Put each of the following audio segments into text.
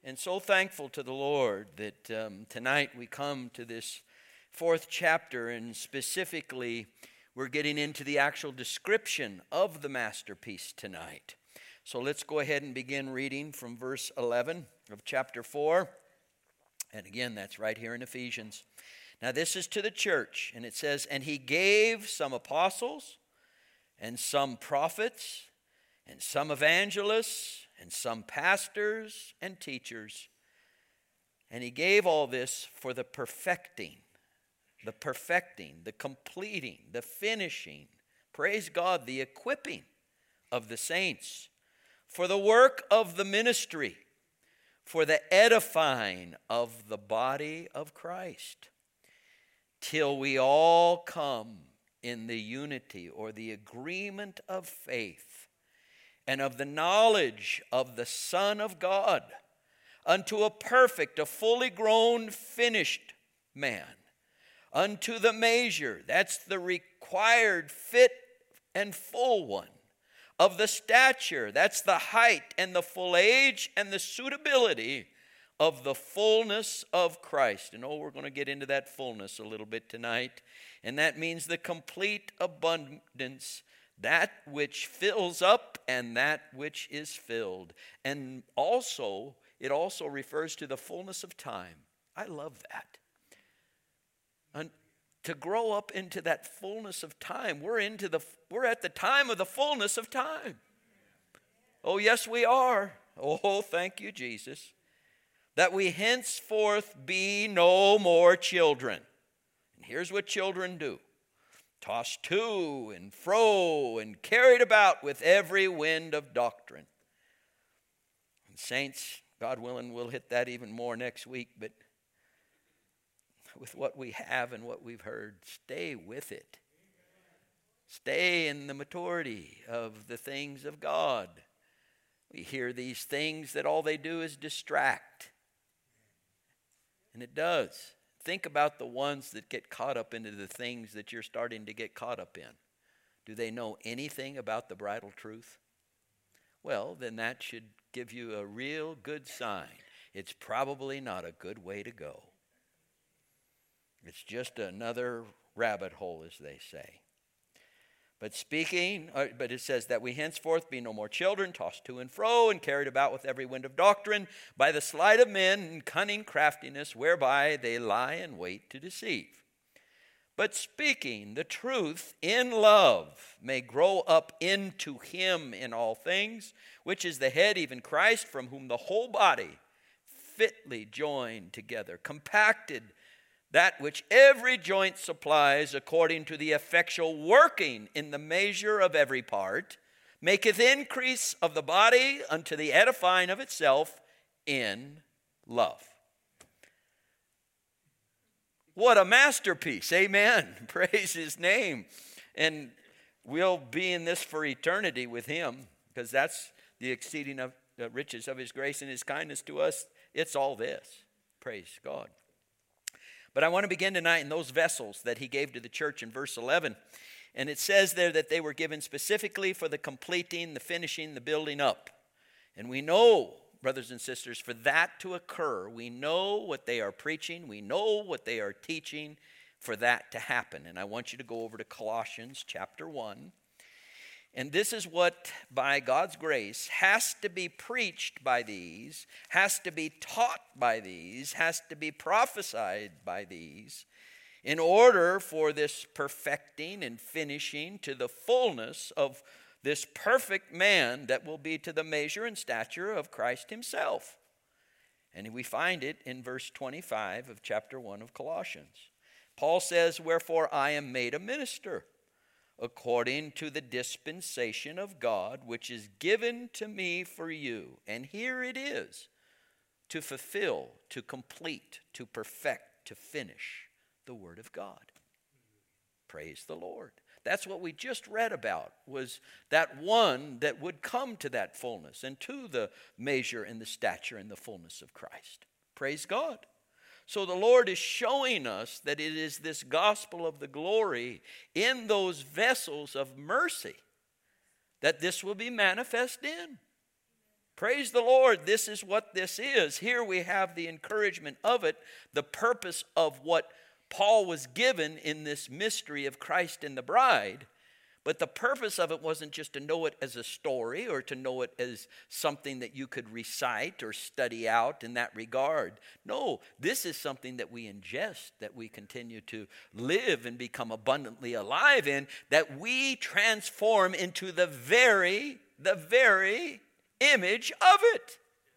And so thankful to the Lord that tonight we come to this fourth chapter, and specifically we're getting into the actual description of the masterpiece tonight. So let's go ahead and begin reading from verse 11 of chapter 4. And again, that's right here in Ephesians. Now this is to the church, and it says, "And he gave some apostles, and some prophets, and some evangelists, and some pastors and teachers. And he gave all this for the perfecting, the completing, the finishing, praise God, the equipping of the saints, for the work of the ministry, for the edifying of the body of Christ, till we all come in the unity or the agreement of faith and of the knowledge of the Son of God, unto a perfect, a fully grown, finished man, unto the measure," that's the required, fit, and full one, "of the stature," that's the height and the full age and the suitability of the fullness of Christ. And we're going to get into that fullness a little bit tonight. And that means the complete abundance, that which fills up and that which is filled. And also, it also refers to the fullness of time. I love that. And to grow up into that fullness of time, we're at the time of the fullness of time. Oh, yes, we are. Oh, thank you, Jesus. "That we henceforth be no more children." And here's what children do: tossed to and fro and carried about with every wind of doctrine. And saints, God willing, we'll hit that even more next week, but with what we have and what we've heard, stay with it. Stay in the maturity of the things of God. We hear these things that all they do is distract. And it does. Think about the ones that get caught up into the things that you're starting to get caught up in. Do they know anything about the bridal truth? Well, then that should give you a real good sign. It's probably not a good way to go. It's just another rabbit hole, as they say. But it says that we henceforth be no more children, tossed to and fro and carried about with every wind of doctrine by the sleight of men and cunning craftiness, whereby they lie in wait to deceive. But speaking the truth in love may grow up into him in all things, which is the head, even Christ, from whom the whole body, fitly joined together, compacted, that which every joint supplies, according to the effectual working in the measure of every part, maketh increase of the body unto the edifying of itself in love. What a masterpiece, amen. Praise his name. And we'll be in this for eternity with him, because that's the exceeding of the riches of his grace and his kindness to us. It's all this. Praise God. But I want to begin tonight in those vessels that he gave to the church in verse 11. And it says there that they were given specifically for the completing, the finishing, the building up. And we know, brothers and sisters, for that to occur, we know what they are preaching, we know what they are teaching for that to happen. And I want you to go over to Colossians chapter 1. And this is what, by God's grace, has to be preached by these, has to be taught by these, has to be prophesied by these, in order for this perfecting and finishing to the fullness of this perfect man that will be to the measure and stature of Christ himself. And we find it in verse 25 of chapter 1 of Colossians. Paul says, "Wherefore I am made a minister, according to the dispensation of God, which is given to me for you." And here it is, to fulfill, to complete, to perfect, to finish the word of God. Praise the Lord. That's what we just read about, was that one that would come to that fullness and to the measure and the stature and the fullness of Christ. Praise God. So the Lord is showing us that it is this gospel of the glory in those vessels of mercy that this will be manifest in. Praise the Lord, this is what this is. Here we have the encouragement of it, the purpose of what Paul was given in this mystery of Christ and the bride. But the purpose of it wasn't just to know it as a story or to know it as something that you could recite or study out in that regard. No, this is something that we ingest, that we continue to live and become abundantly alive in, that we transform into the very image of it.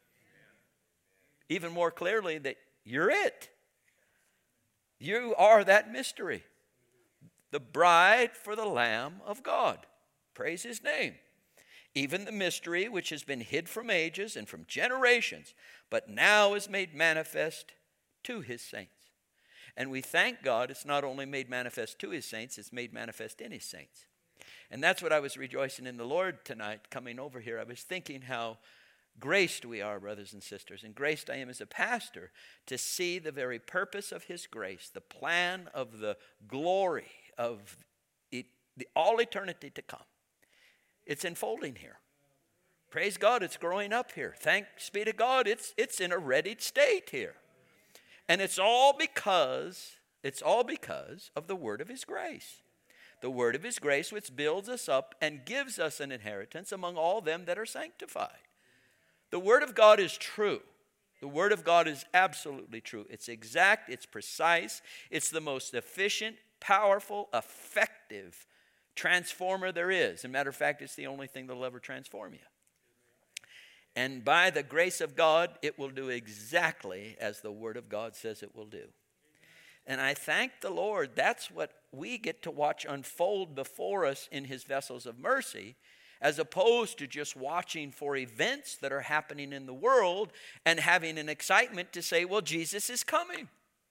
Even more clearly, that you're it. You are that mystery. The bride for the Lamb of God. Praise his name. Even the mystery which has been hid from ages and from generations, but now is made manifest to his saints. And we thank God it's not only made manifest to his saints, it's made manifest in his saints. And that's what I was rejoicing in the Lord tonight coming over here. I was thinking how graced we are, brothers and sisters, and graced I am as a pastor to see the very purpose of his grace, the plan of the glory of all eternity to come. It's unfolding here. Praise God, it's growing up here. Thanks be to God, it's in a ready state here. And it's all because of the word of his grace. The word of his grace which builds us up and gives us an inheritance among all them that are sanctified. The word of God is true. The word of God is absolutely true. It's exact, it's precise, it's the most efficient, powerful, effective transformer there is. As a matter of fact, it's the only thing that'll ever transform you. And by the grace of God, it will do exactly as the Word of God says it will do. And I thank the Lord, that's what we get to watch unfold before us in his vessels of mercy, as opposed to just watching for events that are happening in the world and having an excitement to say, well, Jesus is coming.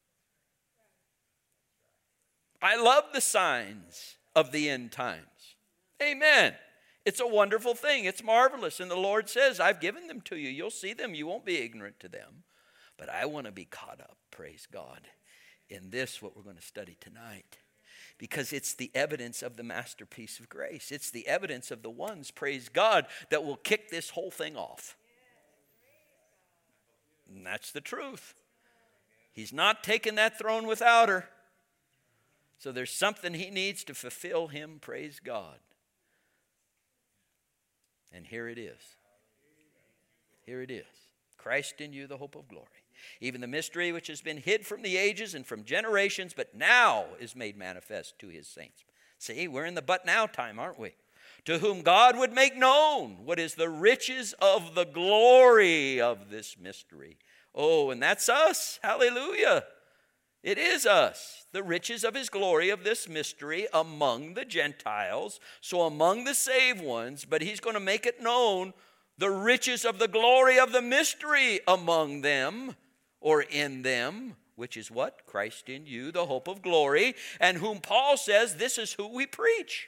I love the signs of the end times. Amen. It's a wonderful thing. It's marvelous. And the Lord says, I've given them to you. You'll see them. You won't be ignorant to them. But I want to be caught up, praise God, in this, what we're going to study tonight. Because it's the evidence of the masterpiece of grace. It's the evidence of the ones, praise God, that will kick this whole thing off. And that's the truth. He's not taking that throne without her. So there's something he needs to fulfill him, praise God. And here it is. Here it is. Christ in you, the hope of glory. Even the mystery which has been hid from the ages and from generations, but now is made manifest to his saints. See, we're in the but now time, aren't we? To whom God would make known what is the riches of the glory of this mystery. Oh, and that's us. Hallelujah. It is us, the riches of his glory of this mystery among the Gentiles, so among the saved ones, but he's going to make it known the riches of the glory of the mystery among them, or in them, which is what? Christ in you, the hope of glory, and whom Paul says this is who we preach.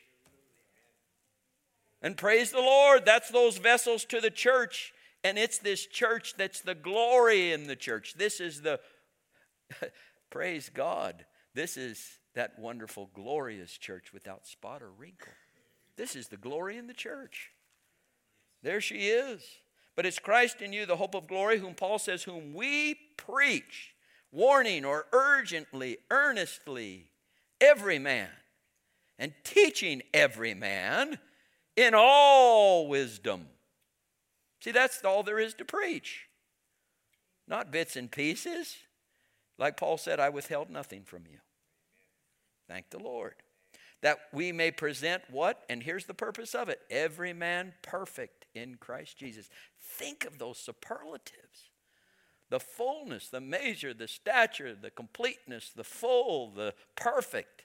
And praise the Lord, that's those vessels to the church, and it's this church that's the glory in the church. This is the... Praise God. This is that wonderful, glorious church without spot or wrinkle. This is the glory in the church. There she is. But it's Christ in you, the hope of glory, whom Paul says, whom we preach, warning or urgently, earnestly, every man, and teaching every man in all wisdom. See, that's all there is to preach. Not bits and pieces. Like Paul said, I withheld nothing from you. Thank the Lord. That we may present what? And here's the purpose of it. Every man perfect in Christ Jesus. Think of those superlatives. The fullness, the measure, the stature, the completeness, the full, the perfect.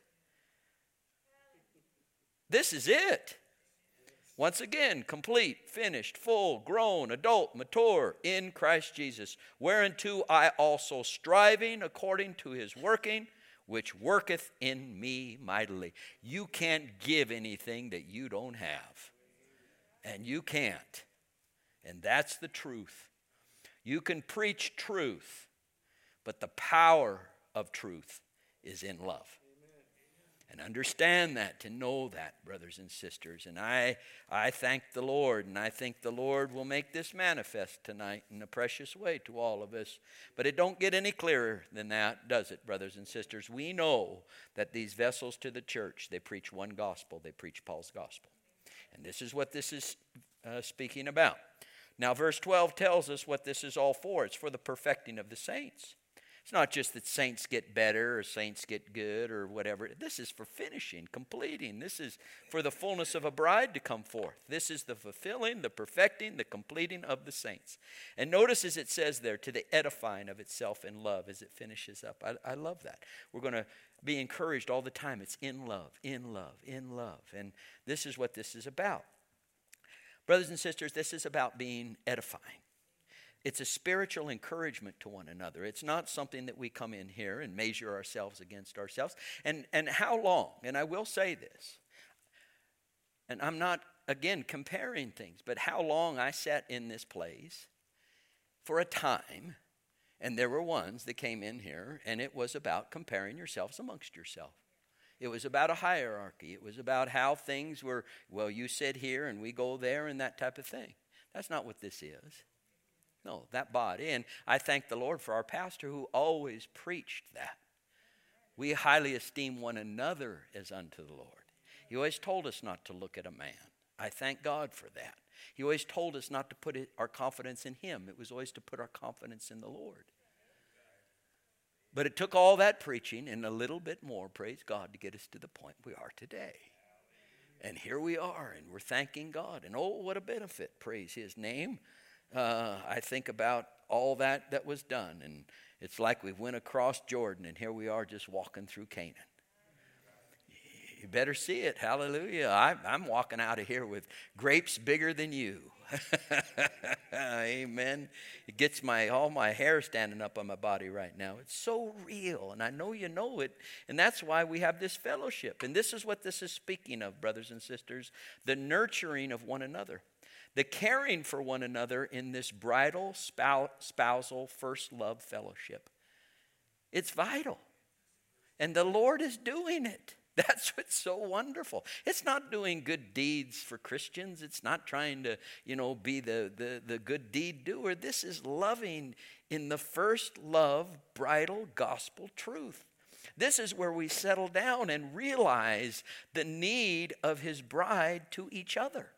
This is it. Once again, complete, finished, full, grown, adult, mature in Christ Jesus, whereunto I also striving according to his working, which worketh in me mightily. You can't give anything that you don't have. And you can't. And that's the truth. You can preach truth, but the power of truth is in love. And understand that, to know that, brothers and sisters. And I thank the Lord, and I think the Lord will make this manifest tonight in a precious way to all of us. But it don't get any clearer than that, does it, brothers and sisters? We know that these vessels to the church, they preach one gospel. They preach Paul's gospel. And this is what this is speaking about. Now, verse 12 tells us what this is all for. It's for the perfecting of the saints. It's not just that saints get better or saints get good or whatever. This is for finishing, completing. This is for the fullness of a bride to come forth. This is the fulfilling, the perfecting, the completing of the saints. And notice as it says there, to the edifying of itself in love as it finishes up. I love that. We're going to be encouraged all the time. It's in love, in love, in love. And this is what this is about. Brothers and sisters, this is about being edifying. It's a spiritual encouragement to one another. It's not something that we come in here and measure ourselves against ourselves. And how long? And I will say this, and I'm not, again, comparing things, but how long I sat in this place for a time, and there were ones that came in here, and it was about comparing yourselves amongst yourself. It was about a hierarchy. It was about how things were, well, you sit here and we go there and that type of thing. That's not what this is. No, that body. And I thank the Lord for our pastor who always preached that. We highly esteem one another as unto the Lord. He always told us not to look at a man. I thank God for that. He always told us not to put our confidence in him. It was always to put our confidence in the Lord. But it took all that preaching and a little bit more, praise God, to get us to the point we are today. And here we are, and we're thanking God. And oh, what a benefit, praise his name. I think about all that was done, and it's like we went across Jordan, and here we are just walking through Canaan. You better see it. Hallelujah. I'm walking out of here with grapes bigger than you. Amen. It gets all my hair standing up on my body right now. It's so real, and I know you know it, and that's why we have this fellowship. And this is what this is speaking of, brothers and sisters, the nurturing of one another. The caring for one another in this bridal, spousal, first love fellowship. It's vital. And the Lord is doing it. That's what's so wonderful. It's not doing good deeds for Christians. It's not trying to, be the good deed doer. This is loving in the first love, bridal, gospel truth. This is where we settle down and realize the need of his bride to each other.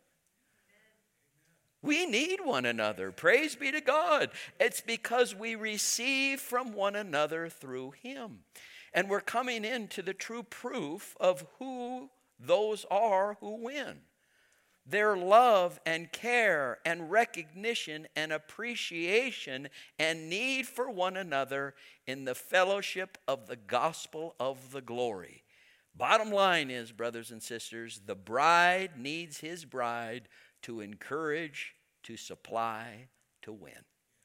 We need one another. Praise be to God. It's because we receive from one another through him. And we're coming into the true proof of who those are who win. Their love and care and recognition and appreciation and need for one another in the fellowship of the gospel of the glory. Bottom line is, brothers and sisters, the bride needs his bride to encourage, to supply, to win.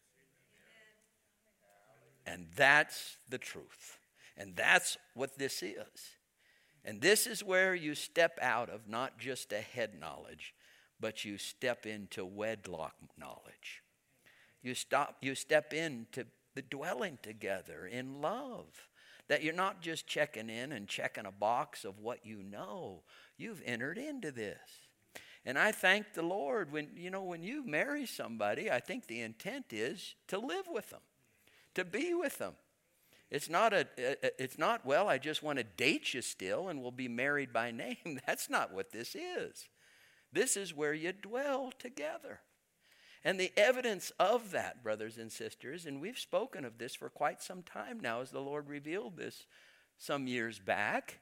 And that's the truth. And that's what this is. And this is where you step out of not just a head knowledge, but you step into wedlock knowledge. You step into the dwelling together in love. That you're not just checking in and checking a box of what you know. You've entered into this. And I thank the Lord when you marry somebody, I think the intent is to live with them, to be with them. It's not, well, I just want to date you still and we'll be married by name. That's not what this is. This is where you dwell together. And the evidence of that, brothers and sisters, and we've spoken of this for quite some time now as the Lord revealed this some years back,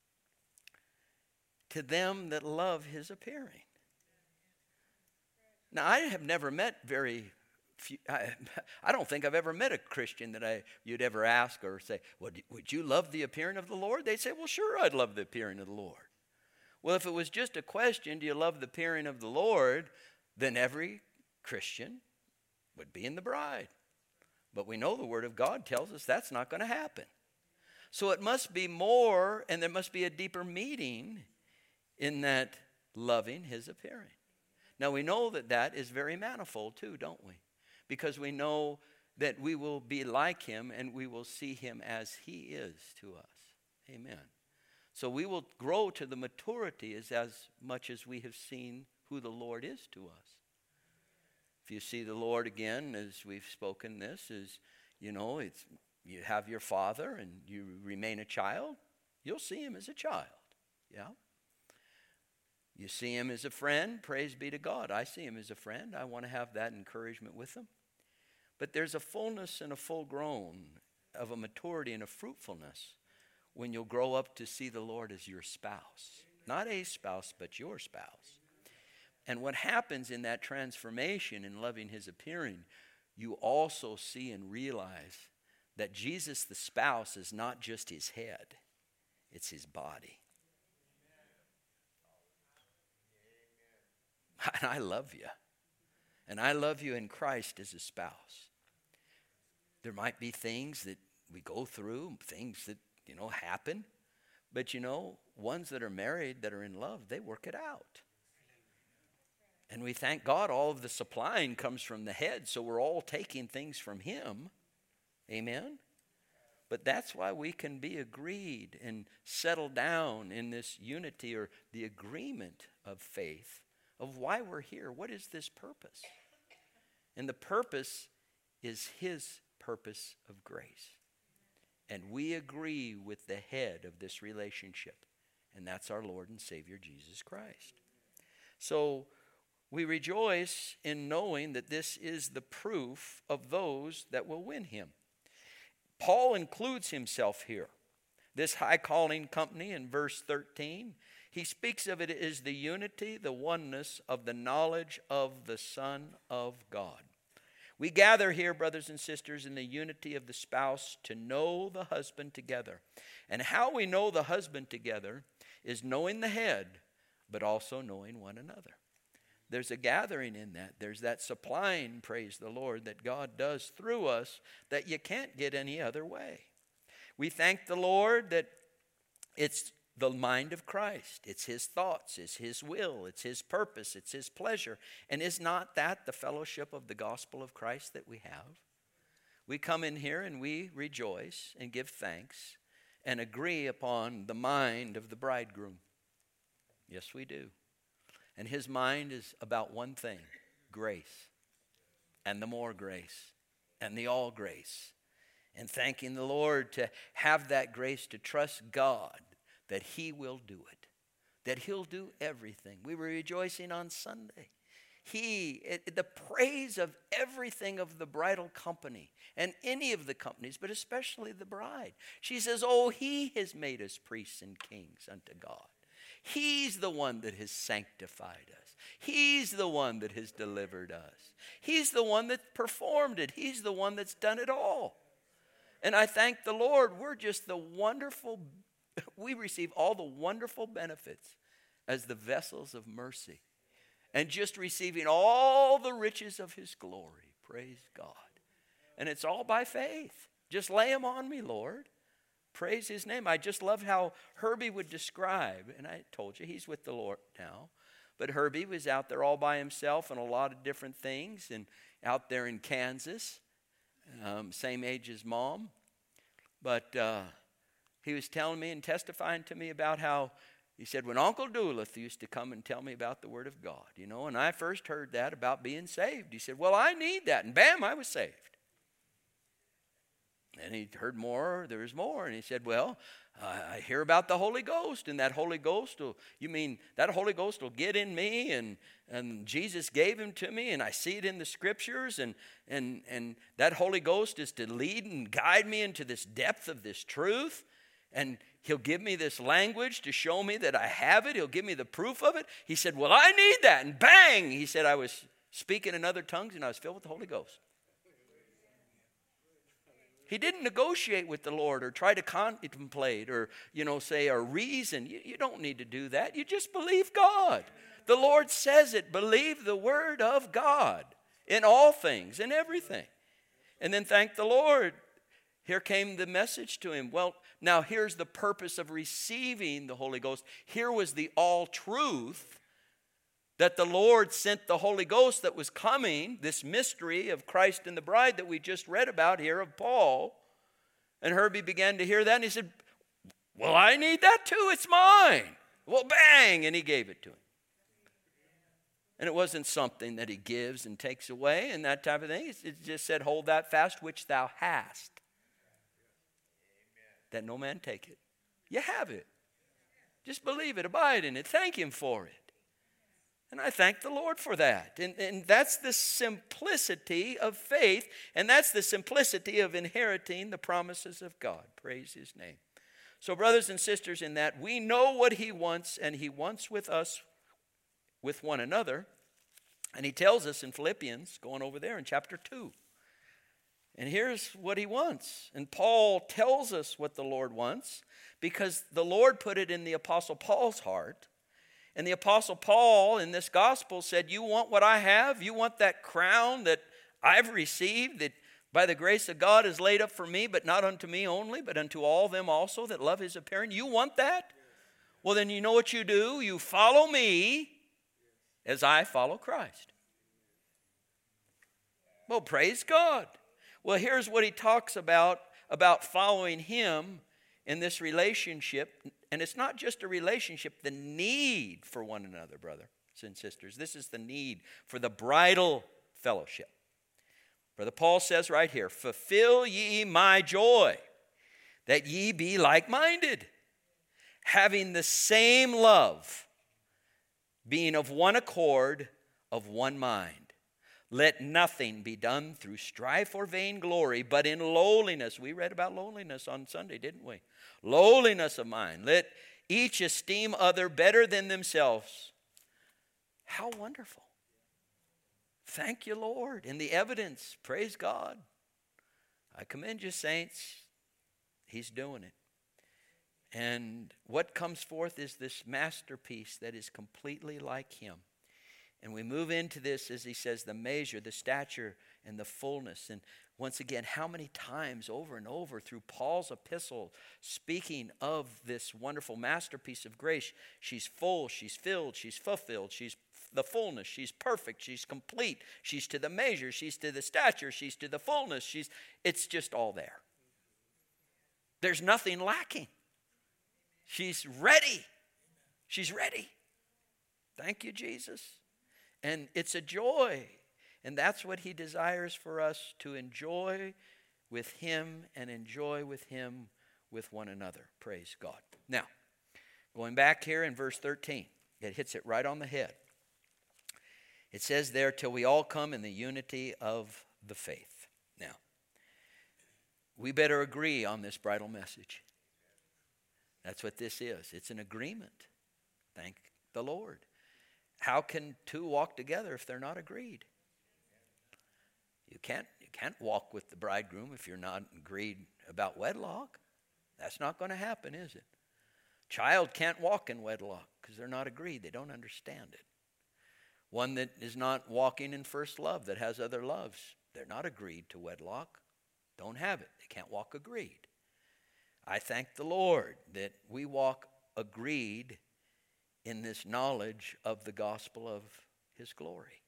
to them that love his appearing. Now, I have never met very few, I don't think I've ever met a Christian that you'd ever ask or say, well, would you love the appearing of the Lord? They'd say, well, sure, I'd love the appearing of the Lord. Well, if it was just a question, do you love the appearing of the Lord, then every Christian would be in the bride. But we know the Word of God tells us that's not going to happen. So it must be more, and there must be a deeper meaning in that loving his appearing. Now we know that is very manifold too, don't we? Because we know that we will be like him and we will see him as he is to us. Amen. So we will grow to the maturity as much as we have seen who the Lord is to us. If you see the Lord again, as we've spoken this, is, it's you have your father and you remain a child, you'll see him as a child. Yeah. You see him as a friend, praise be to God. I see him as a friend. I want to have that encouragement with him. But there's a fullness and a full grown of a maturity and a fruitfulness when you'll grow up to see the Lord as your spouse. Not a spouse, but your spouse. And what happens in that transformation in loving his appearing, you also see and realize that Jesus, the spouse, is not just his head, it's his body. And I love you. And I love you in Christ as a spouse. There might be things that we go through, things that, happen. But ones that are married, that are in love, they work it out. And we thank God all of the supplying comes from the head, so we're all taking things from him. Amen? But that's why we can be agreed and settle down in this unity or the agreement of faith of why we're here. What is this purpose? And the purpose is his purpose of grace. And we agree with the head of this relationship, and that's our Lord and Savior, Jesus Christ. So we rejoice in knowing that this is the proof of those that will win him. Paul includes himself here. This high calling company in verse 13, he speaks of it as the unity, the oneness of the knowledge of the Son of God. We gather here, brothers and sisters, in the unity of the spouse to know the husband together. And how we know the husband together is knowing the head, but also knowing one another. There's a gathering in that. There's that supplying, praise the Lord, that God does through us that you can't get any other way. We thank the Lord that it's the mind of Christ. It's his thoughts, it's his will, it's his purpose, it's his pleasure. And is not that the fellowship of the gospel of Christ that we have? We come in here and we rejoice and give thanks and agree upon the mind of the bridegroom. Yes, we do. And his mind is about one thing, grace, and the more grace, and the all grace. And thanking the Lord to have that grace to trust God that he will do it, that he'll do everything. We were rejoicing on Sunday. The praise of everything of the bridal company and any of the companies, but especially the bride. She says, he has made us priests and kings unto God. He's the one that has sanctified us. He's the one that has delivered us. He's the one that performed it. He's the one that's done it all. And I thank the Lord, we receive all the wonderful benefits as the vessels of mercy and just receiving all the riches of his glory. Praise God. And it's all by faith. Just lay them on me, Lord. Praise his name. I just love how Herbie would describe, and I told you he's with the Lord now, but Herbie was out there all by himself and a lot of different things, and out there in Kansas, same age as Mom. But he was telling me and testifying to me about how, he said, when Uncle Doolith used to come and tell me about the Word of God, and I first heard that about being saved. He said, well, I need that. And bam, I was saved. And he heard more, there was more. And he said, well, I hear about the Holy Ghost. And that Holy Ghost will get in me. And Jesus gave him to me. And I see it in the scriptures. And that Holy Ghost is to lead and guide me into this depth of this truth. And he'll give me this language to show me that I have it. He'll give me the proof of it. He said, well, I need that. And bang, he said, I was speaking in other tongues and I was filled with the Holy Ghost. He didn't negotiate with the Lord or try to contemplate or, say or reason. You don't need to do that. You just believe God. The Lord says it. Believe the word of God in all things, in everything. And then thank the Lord. Here came the message to him. Well, now here's the purpose of receiving the Holy Ghost. Here was the all truth that the Lord sent the Holy Ghost that was coming, this mystery of Christ and the bride that we just read about here of Paul. And Herbie began to hear that and he said, Well, I need that too. It's mine. Well, bang, and he gave it to him. And it wasn't something that he gives and takes away and that type of thing. It just said, hold that fast which thou hast, that no man take it. You have it. Just believe it, abide in it, thank him for it. And I thank the Lord for that. And that's the simplicity of faith, and that's the simplicity of inheriting the promises of God. Praise his name. So brothers and sisters, in that we know what he wants, and he wants with us, with one another. And he tells us in Philippians, going over there in chapter 2. And here's what he wants. And Paul tells us what the Lord wants, because the Lord put it in the Apostle Paul's heart. And the Apostle Paul in this gospel said, you want what I have? You want that crown that I've received, that by the grace of God is laid up for me, but not unto me only, but unto all them also that love his appearing? You want that? Well, then you know what you do. You follow me as I follow Christ. Well, praise God. Well, here's what he talks about following him in this relationship. And it's not just a relationship, the need for one another, brothers and sisters. This is the need for the bridal fellowship. Brother Paul says right here, fulfill ye my joy, that ye be like-minded, having the same love, being of one accord, of one mind. Let nothing be done through strife or vainglory, but in lowliness. We read about lowliness on Sunday, didn't we? Lowliness of mind. Let each esteem other better than themselves. How wonderful. Thank you, Lord. And the evidence, praise God. I commend you, saints. He's doing it. And what comes forth is this masterpiece that is completely like him. And we move into this, as he says, the measure, the stature, and the fullness. And once again, how many times over and over through Paul's epistle, speaking of this wonderful masterpiece of grace, she's full, she's filled, she's fulfilled, she's the fullness, she's perfect, she's complete, she's to the measure, she's to the stature, she's to the fullness, it's just all there. There's nothing lacking. She's ready. She's ready. Thank you, Jesus. And it's a joy. And that's what he desires for us, to enjoy with him and enjoy with him with one another. Praise God. Now, going back here in verse 13, it hits it right on the head. It says there, till we all come in the unity of the faith. Now, we better agree on this bridal message. That's what this is. It's an agreement. Thank the Lord. How can two walk together if they're not agreed? You can't walk with the bridegroom if you're not agreed about wedlock. That's not going to happen, is it? Child can't walk in wedlock because they're not agreed. They don't understand it. One that is not walking in first love, that has other loves, they're not agreed to wedlock. Don't have it. They can't walk agreed. I thank the Lord that we walk agreed in this knowledge of the gospel of his glory.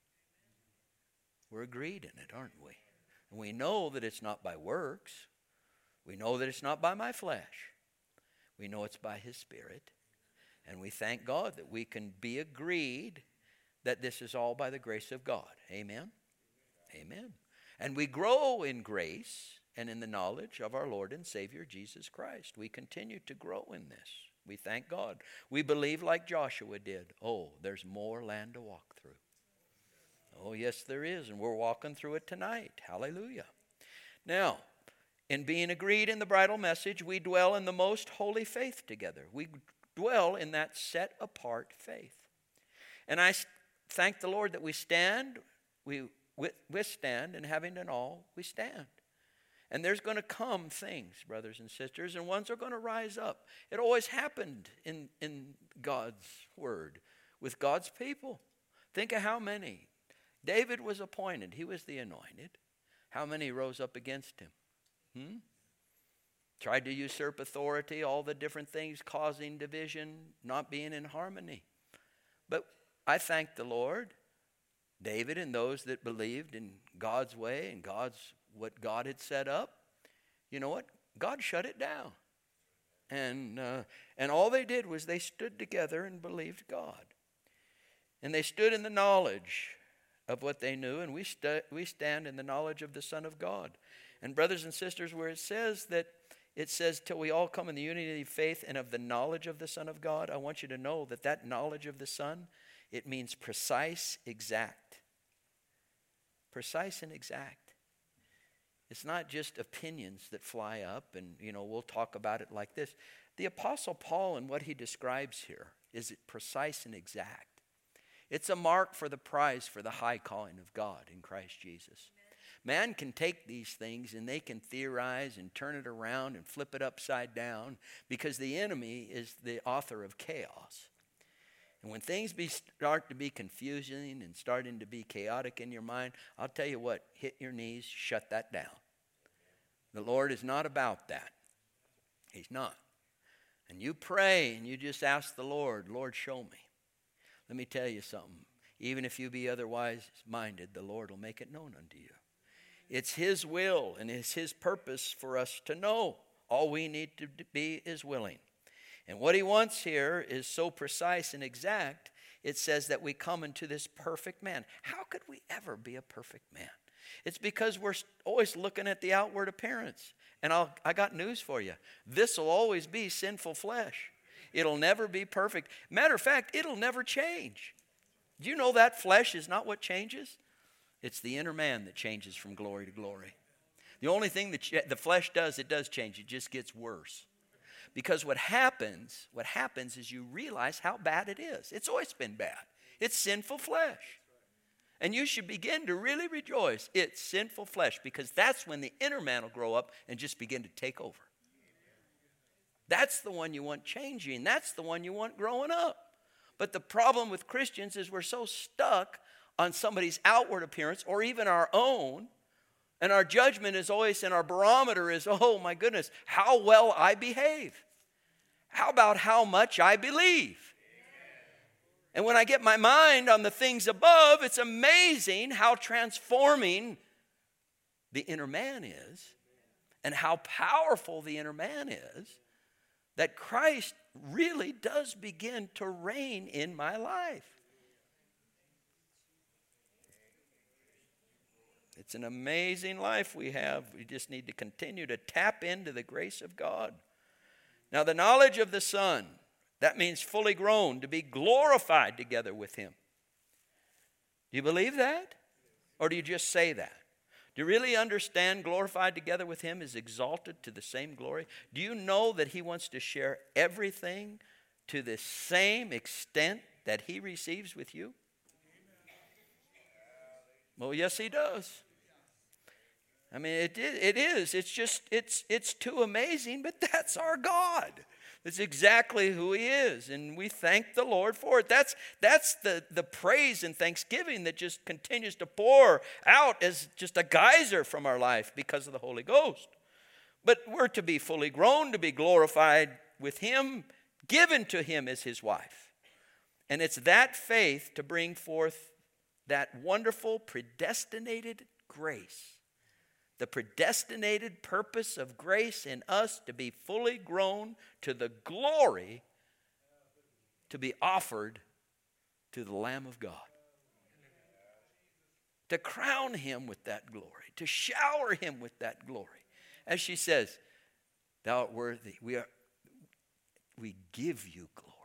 We're agreed in it, aren't we? And we know that it's not by works. We know that it's not by my flesh. We know it's by his Spirit. And we thank God that we can be agreed that this is all by the grace of God. Amen? Amen. And we grow in grace and in the knowledge of our Lord and Savior Jesus Christ. We continue to grow in this. We thank God. We believe like Joshua did. Oh, there's more land to walk through. Oh, yes, there is. And we're walking through it tonight. Hallelujah. Now, in being agreed in the bridal message, we dwell in the most holy faith together. We dwell in that set apart faith. And I thank the Lord that we stand, we withstand, and having done all, we stand. And there's going to come things, brothers and sisters, and ones are going to rise up. It always happened in God's word with God's people. Think of how many. David was appointed. He was the anointed. How many rose up against him? Tried to usurp authority, all the different things causing division, not being in harmony. But I thank the Lord, David and those that believed in God's way and what God had set up. You know what? God shut it down. And all they did was they stood together and believed God. And they stood in the knowledge of what they knew, and we stand in the knowledge of the Son of God. And brothers and sisters, where it says till we all come in the unity of faith and of the knowledge of the Son of God, I want you to know that knowledge of the Son, it means precise, exact. Precise and exact. It's not just opinions that fly up and, we'll talk about it like this. The Apostle Paul, and what he describes here, is precise and exact. It's a mark for the prize for the high calling of God in Christ Jesus. Man can take these things and they can theorize and turn it around and flip it upside down because the enemy is the author of chaos. And when things start to be confusing and starting to be chaotic in your mind, I'll tell you what, hit your knees, shut that down. The Lord is not about that. He's not. And you pray and you just ask the Lord, Lord, show me. Let me tell you something. Even if you be otherwise minded, the Lord will make it known unto you. It's His will and it's His purpose for us to know. All we need to be is willing. And what He wants here is so precise and exact, it says that we come into this perfect man. How could we ever be a perfect man? It's because we're always looking at the outward appearance. And I got news for you. This will always be sinful flesh. It'll never be perfect. Matter of fact, it'll never change. Do you know that flesh is not what changes? It's the inner man that changes from glory to glory. The only thing that the flesh does, it does change. It just gets worse. Because what happens is you realize how bad it is. It's always been bad. It's sinful flesh. And you should begin to really rejoice. It's sinful flesh, because that's when the inner man will grow up and just begin to take over. That's the one you want changing. That's the one you want growing up. But the problem with Christians is we're so stuck on somebody's outward appearance or even our own. And our judgment is always, and our barometer is, oh my goodness, how well I behave. How about how much I believe? And when I get my mind on the things above, it's amazing how transforming the inner man is and how powerful the inner man is, that Christ really does begin to reign in my life. It's an amazing life we have. We just need to continue to tap into the grace of God. Now, the knowledge of the Son, that means fully grown, to be glorified together with Him. Do you believe that? Or do you just say that? Do you really understand glorified together with Him is exalted to the same glory? Do you know that He wants to share everything to the same extent that He receives with you? Well, yes, He does. I mean, it is. It's just, it's too amazing, but that's our God. That's exactly who He is, and we thank the Lord for it. That's the praise and thanksgiving that just continues to pour out as just a geyser from our life because of the Holy Ghost. But we're to be fully grown, to be glorified with Him, given to Him as His wife. And it's that faith to bring forth that wonderful predestinated grace. The predestinated purpose of grace in us to be fully grown to the glory to be offered to the Lamb of God. To crown Him with that glory. To shower Him with that glory. As she says, Thou art worthy. We give you glory.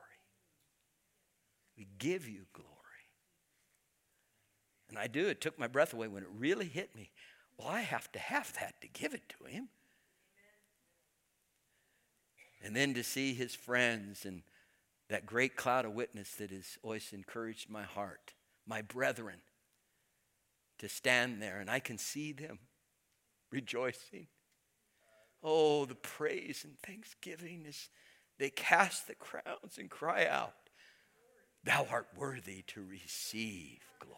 We give you glory. And I do. It took my breath away when it really hit me. Well, I have to have that to give it to Him. And then to see His friends and that great cloud of witness that has always encouraged my heart, my brethren, to stand there and I can see them rejoicing. Oh, the praise and thanksgiving as they cast the crowns and cry out, Thou art worthy to receive glory.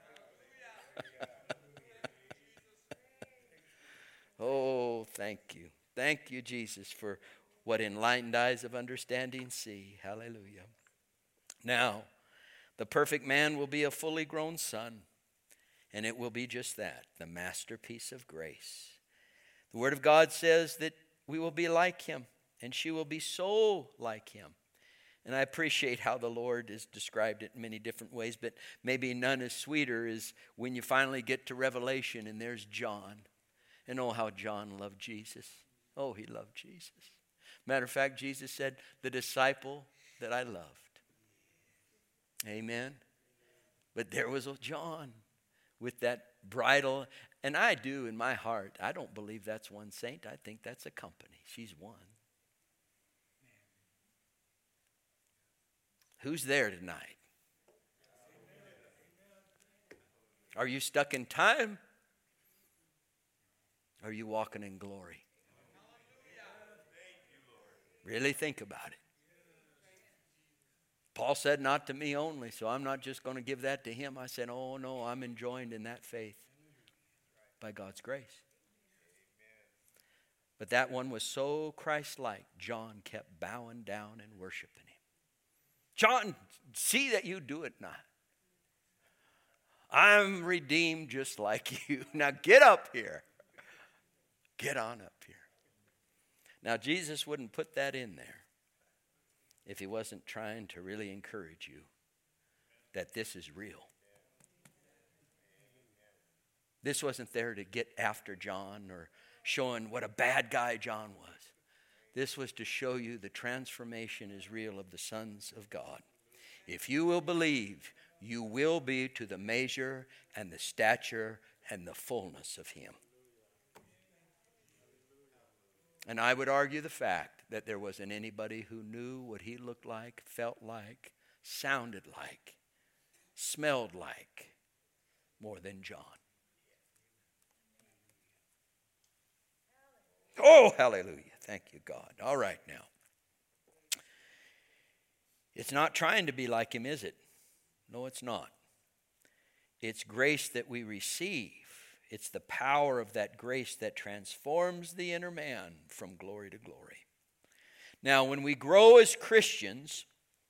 Oh, thank you. Thank you, Jesus, for what enlightened eyes of understanding see. Hallelujah. Now, the perfect man will be a fully grown son, and it will be just that, the masterpiece of grace. The Word of God says that we will be like Him. and she will be so like him. And I appreciate how the Lord has described it in many different ways, but maybe none is sweeter is when you finally get to Revelation and there's John. And oh, how John loved Jesus. Oh, he loved Jesus. Matter of fact, Jesus said, the disciple that I loved. Amen. But there was a John with that bridle. And I do in my heart, I don't believe that's one saint. I think that's a company. She's one. Who's there tonight? Are you stuck in time? Are you walking in glory? Really think about it. Paul said, not to me only, so I'm not just going to give that to him. I said, oh no, I'm enjoined in that faith by God's grace. But that one was so Christ-like, John kept bowing down and worshiping him. John, see that you do it not. I'm redeemed just like you. Now get up here. Get on up here. Now Jesus wouldn't put that in there if he wasn't trying to really encourage you that this is real. This wasn't there to get after John or showing what a bad guy John was. This was to show you the transformation is real of the sons of God. If you will believe, you will be to the measure and the stature and the fullness of him. And I would argue the fact that there wasn't anybody who knew what he looked like, felt like, sounded like, smelled like more than John. Oh, hallelujah. Thank you, God. All right now. It's not trying to be like him, is it? No, it's not. It's grace that we receive. It's the power of that grace that transforms the inner man from glory to glory. Now, when we grow as Christians,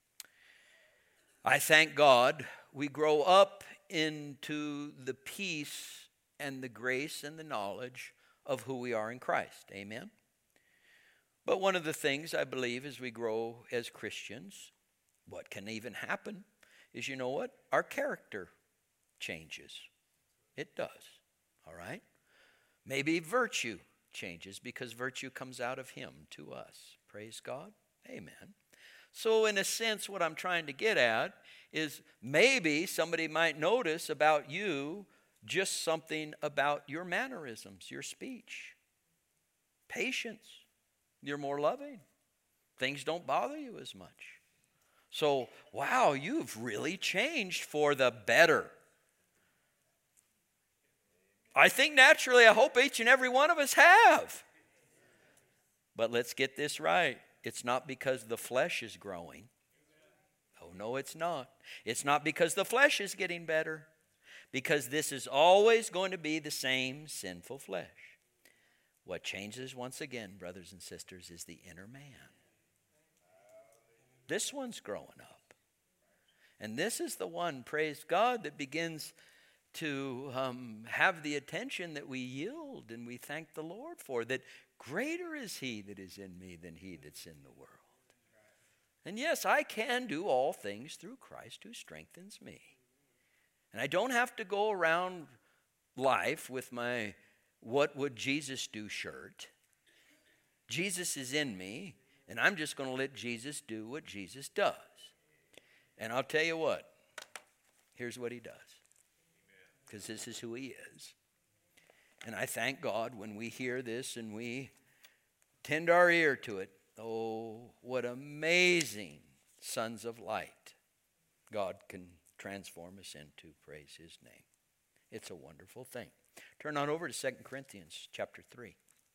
I thank God, we grow up into the peace and the grace and the knowledge of who we are in Christ. Amen? But one of the things I believe as we grow as Christians, what can even happen is, you know what? Our character changes. It does. All right? Maybe virtue changes because virtue comes out of him to us. Praise God. Amen. So in a sense, what I'm trying to get at is maybe somebody might notice about you just something about your mannerisms, your speech, patience. You're more loving. Things don't bother you as much. So, wow, you've really changed for the better. I think naturally, I hope each and every one of us have. But let's get this right. It's not because the flesh is growing. Oh, no, it's not. It's not because the flesh is getting better. Because this is always going to be the same sinful flesh. What changes, once again, brothers and sisters, is the inner man. This one's growing up. And this is the one, praise God, that begins to have the attention that we yield and we thank the Lord for, that greater is he that is in me than he that's in the world. And yes, I can do all things through Christ who strengthens me. And I don't have to go around life with my "what would Jesus do" shirt. Jesus is in me, and I'm just going to let Jesus do what Jesus does. And I'll tell you what, here's what he does. Because this is who he is. And I thank God when we hear this and we tend our ear to it. Oh, what amazing sons of light God can transform us into. Praise his name. It's a wonderful thing. Turn on over to 2 Corinthians chapter 3.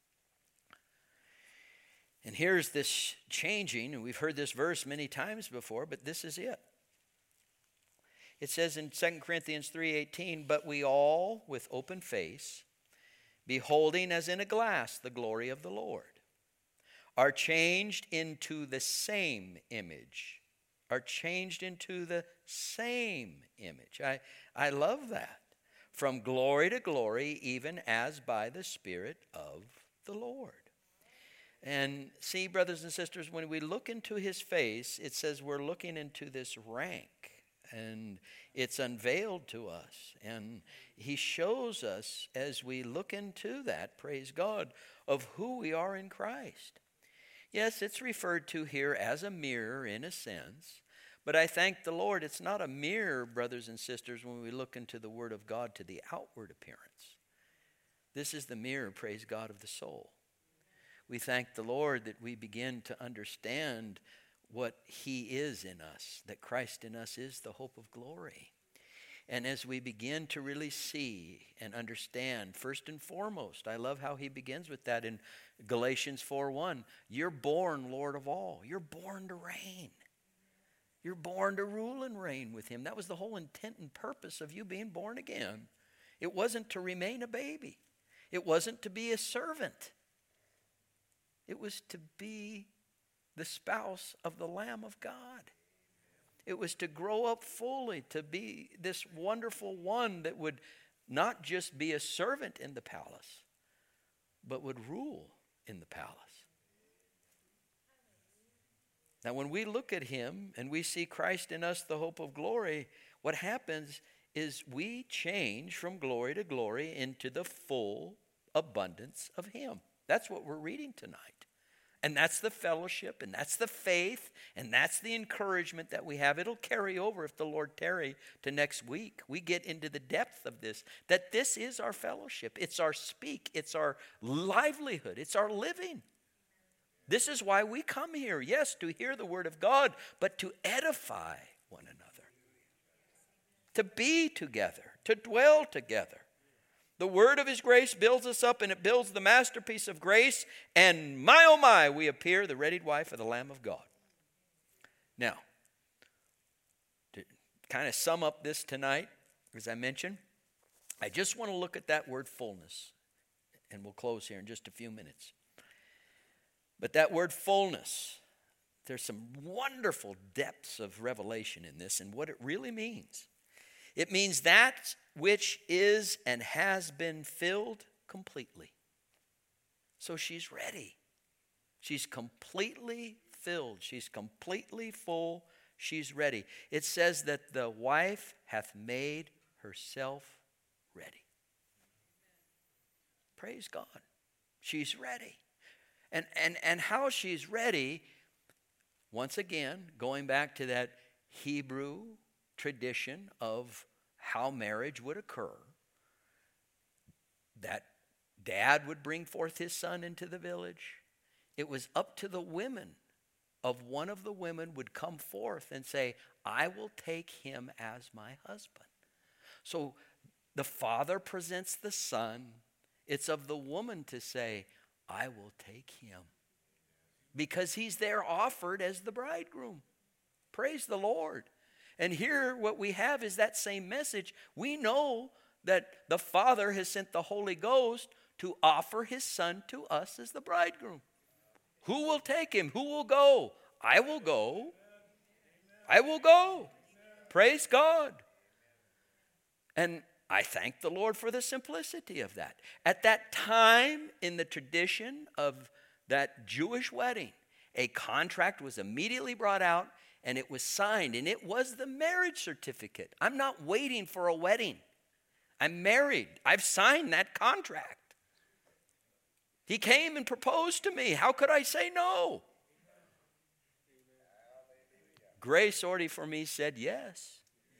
And here's this changing, and we've heard this verse many times before, but this is it. It says in 2 Corinthians 3:18, "But we all, with open face, beholding as in a glass the glory of the Lord, are changed into the same image." Are changed into the same image. I love that. From glory to glory, even as by the Spirit of the Lord. And see, brothers and sisters, when we look into his face, it says we're looking into this rank. And it's unveiled to us. And he shows us as we look into that, praise God, of who we are in Christ. Yes, it's referred to here as a mirror in a sense. But I thank the Lord, it's not a mirror, brothers and sisters, when we look into the Word of God to the outward appearance. This is the mirror, praise God, of the soul. We thank the Lord that we begin to understand what he is in us, that Christ in us is the hope of glory. And as we begin to really see and understand, first and foremost, I love how he begins with that in Galatians 4:1. You're born Lord of all. You're born to reign. You're born to rule and reign with him. That was the whole intent and purpose of you being born again. It wasn't to remain a baby. It wasn't to be a servant. It was to be the spouse of the Lamb of God. It was to grow up fully, to be this wonderful one that would not just be a servant in the palace, but would rule in the palace. Now, when we look at him and we see Christ in us, the hope of glory, what happens is we change from glory to glory into the full abundance of him. That's what we're reading tonight. And that's the fellowship, and that's the faith, and that's the encouragement that we have. It'll carry over if the Lord tarry to next week. We get into the depth of this, that this is our fellowship. It's our speak. It's our livelihood. It's our living. This is why we come here, yes, to hear the word of God, but to edify one another, to be together, to dwell together. The word of his grace builds us up, and it builds the masterpiece of grace. And my, oh my, we appear the readied wife of the Lamb of God. Now, to kind of sum up this tonight, as I mentioned, I just want to look at that word fullness. And we'll close here in just a few minutes. But that word fullness, there's some wonderful depths of revelation in this and what it really means. It means that which is and has been filled completely. So she's ready. She's completely filled. She's completely full. She's ready. It says that the wife hath made herself ready. Praise God. She's ready. And how she's ready, once again, going back to that Hebrew tradition of how marriage would occur, that dad would bring forth his son into the village. It was up to the women of one of the women would come forth and say, I will take him as my husband. So the father presents the son. It's of the woman to say, I will take him. Because he's there offered as the bridegroom. Praise the Lord. And here what we have is that same message. We know that the Father has sent the Holy Ghost to offer his Son to us as the bridegroom. Who will take him? Who will go? I will go. I will go. Praise God. And I thank the Lord for the simplicity of that. At that time, in the tradition of that Jewish wedding, a contract was immediately brought out and it was signed, and it was the marriage certificate. I'm not waiting for a wedding. I'm married. I've signed that contract. He came and proposed to me. How could I say no? Grace already for me said yes.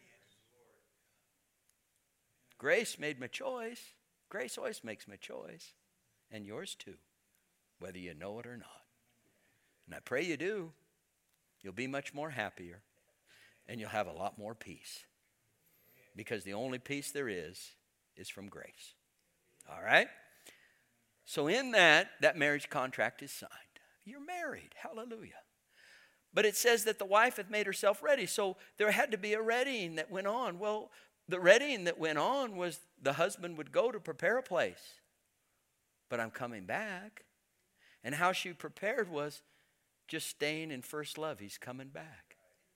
Grace made my choice. Grace always makes my choice. And yours too, whether you know it or not. And I pray you do. You'll be much more happier. And you'll have a lot more peace. Because the only peace there is from grace. All right? So in that marriage contract is signed. You're married. Hallelujah. But it says that the wife hath made herself ready. So there had to be a readying that went on. Well, the readying that went on was the husband would go to prepare a place. But I'm coming back. And how she prepared was just staying in first love. He's coming back.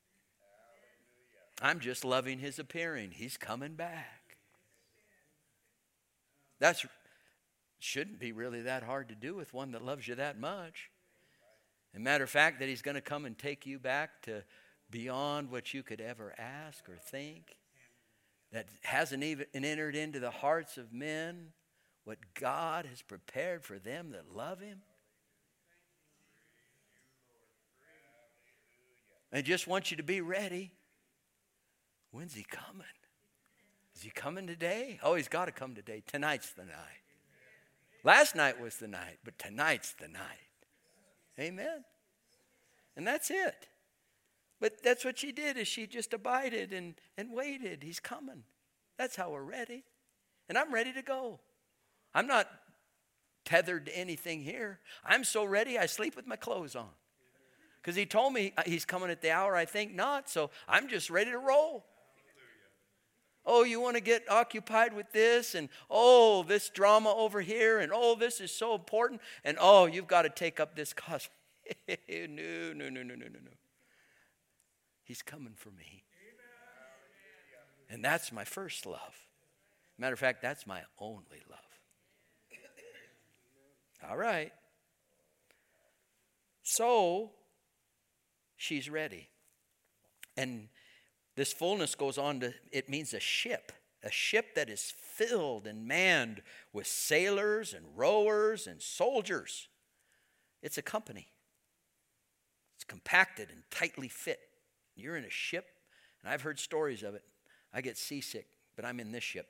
I'm just loving his appearing. He's coming back. That shouldn't be really that hard to do with one that loves you that much. As a matter of fact, that he's going to come and take you back to beyond what you could ever ask or think. That hasn't even entered into the hearts of men what God has prepared for them that love him. And just want you to be ready. When's he coming? Is he coming today? Oh, he's got to come today. Tonight's the night. Last night was the night, but tonight's the night. Amen. And that's it. But that's what she did, is she just abided and waited. He's coming. That's how we're ready. And I'm ready to go. I'm not tethered to anything here. I'm so ready I sleep with my clothes on. Because he told me he's coming at the hour I think not, so I'm just ready to roll. Oh, you want to get occupied with this, and oh, this drama over here, and oh, this is so important, and oh, you've got to take up this cause. No. He's coming for me. And that's my first love. Matter of fact, that's my only love. All right. So, she's ready. And this fullness goes on to, it means a ship that is filled and manned with sailors and rowers and soldiers. It's a company. It's compacted and tightly fit. You're in a ship, and I've heard stories of it. I get seasick, but I'm in this ship.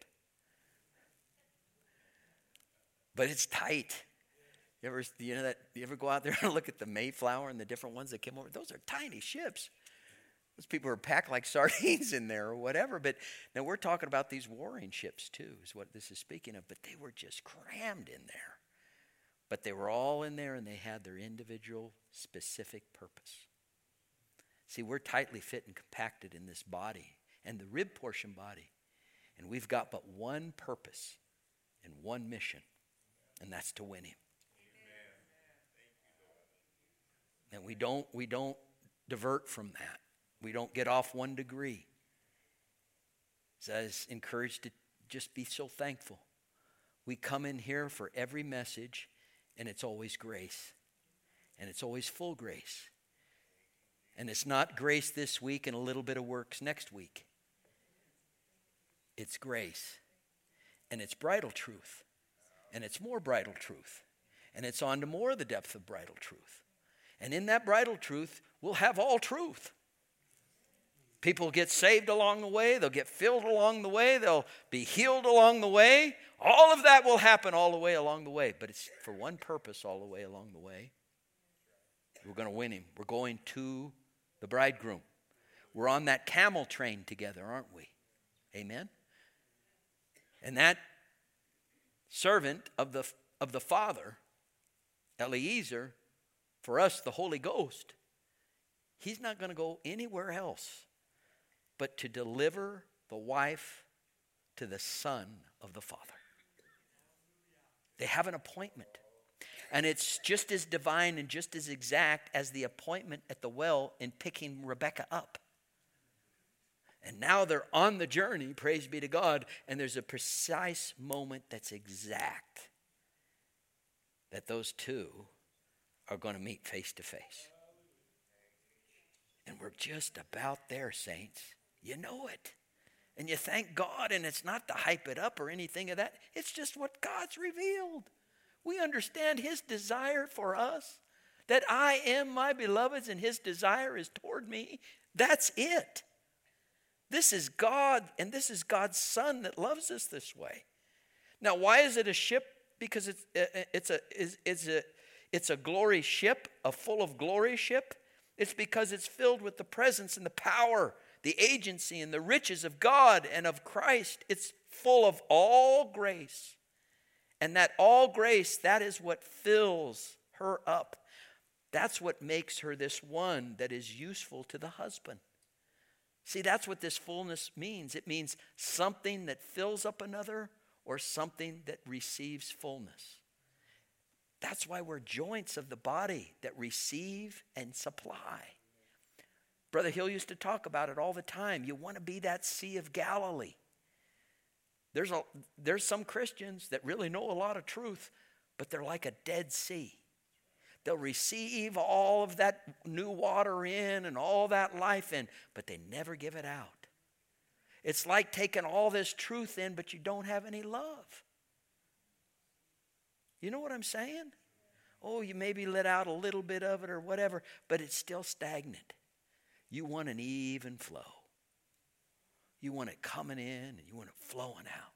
But it's tight. You ever go out there and look at the Mayflower and the different ones that came over? Those are tiny ships. Those people are packed like sardines in there or whatever. But now we're talking about these warring ships too, is what this is speaking of. But they were just crammed in there. But they were all in there, and they had their individual specific purpose. See, we're tightly fit and compacted in this body, and the rib portion body. And we've got but one purpose and one mission, and that's to win him. And we don't divert from that. We don't get off 1 degree. So I was encouraged to just be so thankful. We come in here for every message, and it's always grace. And it's always full grace. And it's not grace this week and a little bit of works next week. It's grace. And it's bridal truth. And it's more bridal truth. And it's on to more of the depth of bridal truth. And in that bridal truth, we'll have all truth. People get saved along the way. They'll get filled along the way. They'll be healed along the way. All of that will happen all the way along the way. But it's for one purpose all the way along the way. We're going to win him. We're going to the bridegroom. We're on that camel train together, aren't we? Amen? And that servant of the Father, Eliezer, for us, the Holy Ghost, he's not going to go anywhere else but to deliver the wife to the Son of the Father. They have an appointment. And it's just as divine and just as exact as the appointment at the well in picking Rebekah up. And now they're on the journey, praise be to God, and there's a precise moment that's exact that those two are going to meet face to face. And we're just about there, saints. You know it. And you thank God, and it's not to hype it up or anything of that. It's just what God's revealed. We understand his desire for us, that I am my beloved's and his desire is toward me. That's it. This is God, and this is God's Son that loves us this way. Now, why is it a ship? Because it's a glory ship, a full of glory ship. It's because it's filled with the presence and the power, the agency and the riches of God and of Christ. It's full of all grace. And that all grace, that is what fills her up. That's what makes her this one that is useful to the husband. See, that's what this fullness means. It means something that fills up another or something that receives fullness. That's why we're joints of the body that receive and supply. Brother Hill used to talk about it all the time. You want to be that Sea of Galilee. There's some Christians that really know a lot of truth, but they're like a Dead Sea. They'll receive all of that new water in and all that life in, but they never give it out. It's like taking all this truth in, but you don't have any love. You know what I'm saying? Oh, you maybe let out a little bit of it or whatever, but it's still stagnant. You want an even flow. You want it coming in and you want it flowing out.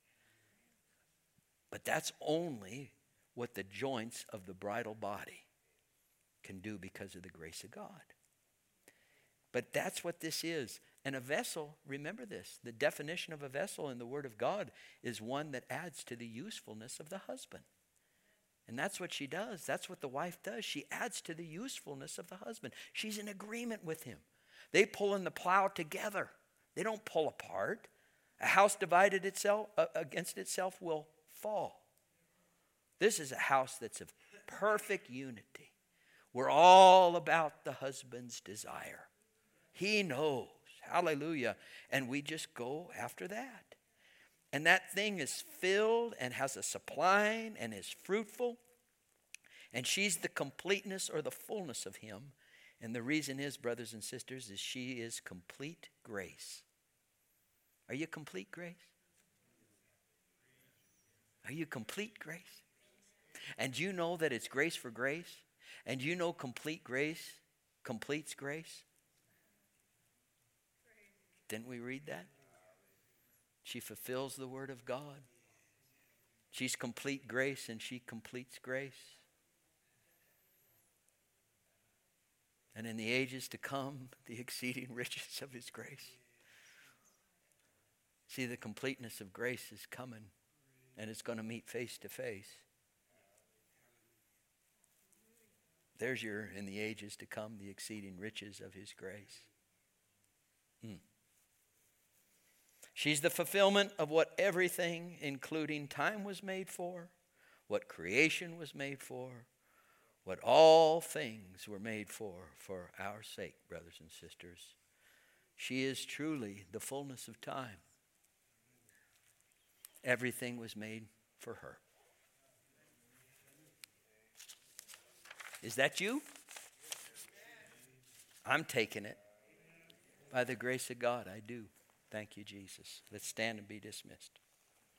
But that's only what the joints of the bridal body can do because of the grace of God. But that's what this is. And a vessel, remember this, the definition of a vessel in the Word of God is one that adds to the usefulness of the husband. And that's what she does. That's what the wife does. She adds to the usefulness of the husband. She's in agreement with him. They pull in the plow together. They don't pull apart. A house divided itself against itself will fall. This is a house that's of perfect unity. We're all about the husband's desire. He knows. Hallelujah. And we just go after that. And that thing is filled and has a supplying and is fruitful. And she's the completeness or the fullness of him. And the reason is, brothers and sisters, is she is complete grace. Are you complete grace? Are you complete grace? And you know that it's grace for grace? And you know complete grace completes grace? Didn't we read that? She fulfills the word of God. She's complete grace and she completes grace. And in the ages to come, the exceeding riches of his grace. See, the completeness of grace is coming and it's going to meet face to face. There's your, in the ages to come, the exceeding riches of his grace. She's the fulfillment of what everything, including time, was made for, what creation was made for, what all things were made for our sake, brothers and sisters. She is truly the fullness of time. Everything was made for her. Is that you? I'm taking it. By the grace of God, I do. Thank you, Jesus. Let's stand and be dismissed.